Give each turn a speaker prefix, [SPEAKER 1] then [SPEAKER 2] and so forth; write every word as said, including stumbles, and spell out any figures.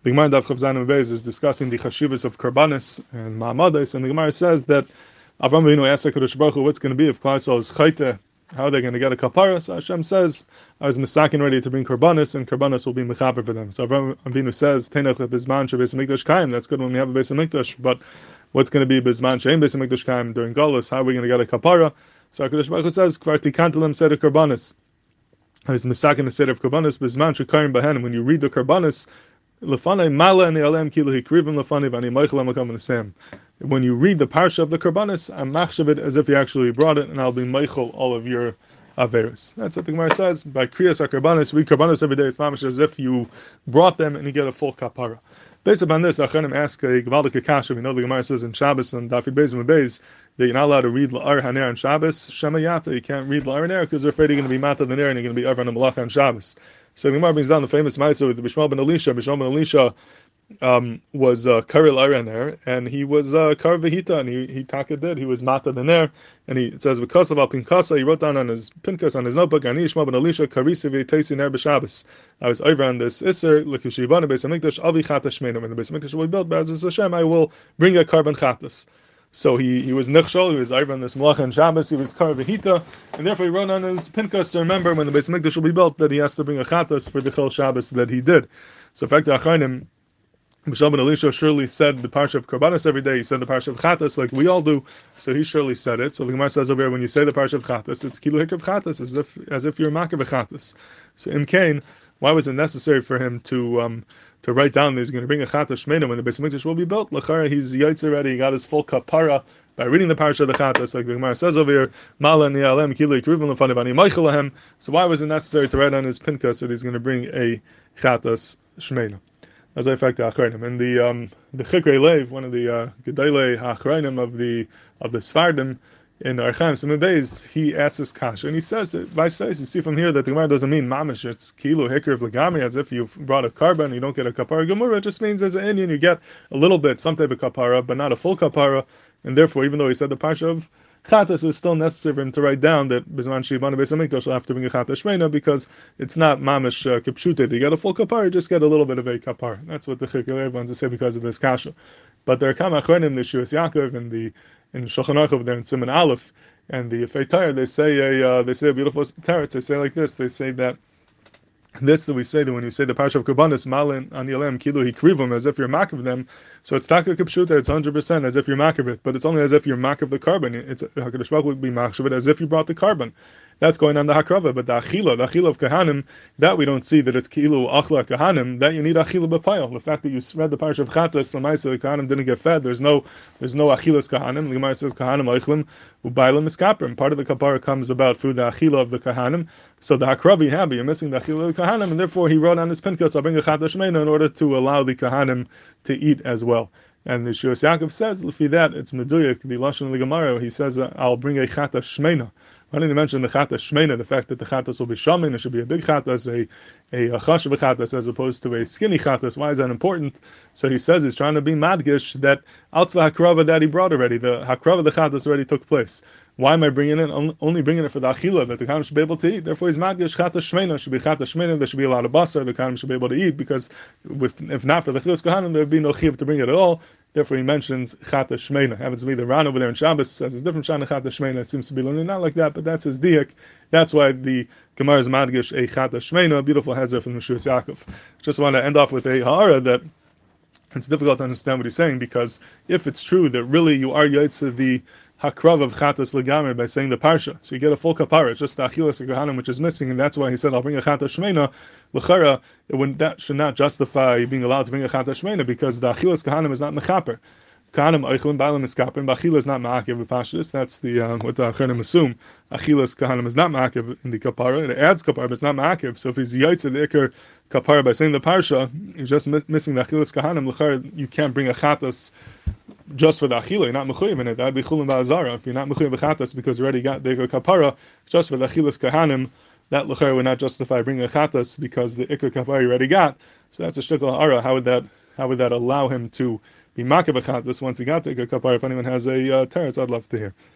[SPEAKER 1] The Gemara Daf Chav Zayin Beis is discussing the chashivas of karbanis and ma'amados, and the Gemara says that Avram Avinu asked HaKadosh Baruch Hu, what's going to be if Klal Yisrael is chayte? How are they going to get a kapara? So Hashem says, I was misakin ready to bring karbanis, and karbanis will be mechaper for them. So Avram Avinu says, Teinach lebizman shebeis hamikdash kaim. That's good when we have a beis hamikdash, but what's going to be bizman she'ein beis hamikdash kaim during Galus? How are we going to get a kapara? So HaKadosh Baruch Hu says, Kvar tikantelem seder karbanis. I was misakin the seder of karbanis bizman shekayim bahen. When you read the karbanis, lefanei mala and alem kilu hikrivim lefanei v'ani meichel amakam nesem. When you read the parsha of the karbanis, I'm machshav it as if you actually brought it, and I'll be meichel all of your averos. That's what the Gemara says. By kriyas karbanis, read karbanis every day. It's mamash as if you brought them and you get a full kapara. Based upon this, Achanim ask a Gevaldik Kasha. We know the Gemara says in Shabbos and Dafid Beis and Beis that you're not allowed to read La'ar Haner on Shabbos. Shema Yata, you can't read La'ar Haner because they're afraid you're going to be Mata the Ner and you're going to be over on the Malacha on Shabbos. So the Gemara brings down the famous Ma'aser with Bishmal ben Elisha. Bishmal ben Elisha um, was uh, Kari La'ar Haner, and he was uh, Kar Vehita, and he he taka did. He was Mata the Ner, and he it says because of Al Pinkasa, he wrote down on his Pinkas on his notebook, Ani Bishmal ben Elisha Karisi V'Teisi Ner b'Shabbos. I was over on this Isser, L'Kishivana Beis Hamikdash Avi Chata Shmeina. When the Beis Hamikdash will be built, Be'ezus Hashem, I will bring a carbon chatas. So he, he was nichshol, he was over on this Malacha and Shabbos, he was Kar Vehita, and therefore he wrote on his Pinkas to remember when the Beis Hamikdash will be built that he has to bring a chatas for the Chol Shabbos that he did. So in fact, the Achronim, Bishal ben Elisha surely said the parsha of Karbanis every day. He said the parsha of Chatas like we all do. So he surely said it. So the Gemara says over here, when you say the parsha of Chatas, it's kilu hikav Chatas, as if as if you're makav Chatas. So in Cain, why was it necessary for him to um, to write down that he's going to bring a Chatas Shmeina when the Beis Hamikdash will be built? Lachara, he's yaitz already. He got his full kapara by reading the parsha of the Chatas, like the Gemara says over here. Mala ni'alem kilu yikrivim lefanev ani meichel. So why was it necessary to write on his pinkas that he's going to bring a Chatas Shmeina? As I fact the Achronim and the um, the Chikrei Lev, one of the uh, Gedolei Achronim of the of the Sfardim in Archaim Simon Beis, he asks this kasha and he says it. Vice says you see from here that the Gemara doesn't mean mamish. It's kilo hikriv legami, as if you've brought a carbon, you don't get a kapara gemura. It just means as an Indian you get a little bit, some type of kapara, but not a full kapara, and therefore even though he said the parsha of Chatas, was still necessary for him to write down that Bizman Shibana Beis Hamikdash will have to bring a Chatas Shmeina because it's not mamish uh, kipshute. You get a full kapar, you just get a little bit of a kapar. That's what the Chikrei ones say because of this kasha. But there are Kam Achronim, the Shuas Yaakov, and the in Shulchan Aruch there in Siman Aleph, and the Yefei Tayr, they say a uh, they say a beautiful teretz. They say like this. They say that. This that we say that when you say the parsha of Karbanis, Malin Anilem Kilu Hikrivum, as if you're makav them, so it's taka kipshuta, it's hundred percent as if you're makav it, but it's only as if you're makav the carbon. It's Hakadosh Baruch would be makav it as if you brought the carbon. That's going on the hakrava, but the achila, the achila of kahanim, that we don't see that it's kilu achla kahanim. That you need achila b'payil. The fact that you read the parsha of Chatas, Lamaisa, the kahanim didn't get fed. There's no, there's no achilas kahanim. The Gemara says kahanim eichlim ubaylim iskaprim. Part of the kapara comes about through the achila of the kahanim. So the hakravi habi, you're missing the achila of the kahanim, and therefore he wrote on his pinkas, I'll bring a Chatas Shmeina in order to allow the kahanim to eat as well. And the Shuas Yaakov says, if that it's meduyak, the lashon of the Gemara, he says, I'll bring a Chatas Shmeina. Why didn't he mention the Chatas Shmeina, the fact that the Chatas will be shamin, it should be a big Chatas, a a chashav Chatas, as opposed to a skinny Chatas? Why is that important? So he says he's trying to be madgish that outside the hakrava that he brought already, the hakrava the Chatas already took place. Why am I bringing it? Only bringing it for the achila that the kahanim should be able to eat. Therefore, he's madgish Chatas Shmeina should be Chatas Shmeina. There should be a lot of basar the kahanim should be able to eat because, with if not for the chilas kahanim, there would be no chiv to bring it at all. Therefore, he mentions Chatas Shmeina. Happens to be the Ran over there in Shabbos says it's different shana Chatas Shmeina. It seems to be learning not like that, but that's his diak. That's why the Gemara is madgish a Chatas Shmeina. A beautiful hazard from the Shuas Yaakov. Just want to end off with a ha'ara that it's difficult to understand what he's saying because if it's true that really you are yaitz the hakrav of Chatas Legamer by saying the parsha, so you get a full kapara. It's just the achilas kahanim which is missing, and that's why he said I'll bring a Chatas Shmeina. L'chara, that should not justify being allowed to bring a Chatas Shmeina because the achilas kahanim is not mechaper. Kahanim eichlim ba'alim iskaper, but achilas is not ma'akev v'pashtus. That's the uh, what the acharim assume. Achilas kahanim is not ma'akev in the kapara. It adds kapara, but it's not ma'akev. So if he's yaitz the ikar kapara by saying the parsha, he's just mi- missing the achilas kahanim. L'chara, you can't bring a Chatas just for the achila, you're not mechuyev in it. That'd be chulin ba'azara. If you're not mechuyev b'chatas because you already got the ikar kapara, just for the achilas kahanim, that l'chara would not justify bringing a chatas because the ikar kapara you already got. So that's a shtikal ha'ara. How would that? How would that allow him to be makav chatas once he got the ikar kapara? If anyone has a uh, teretz, I'd love to hear.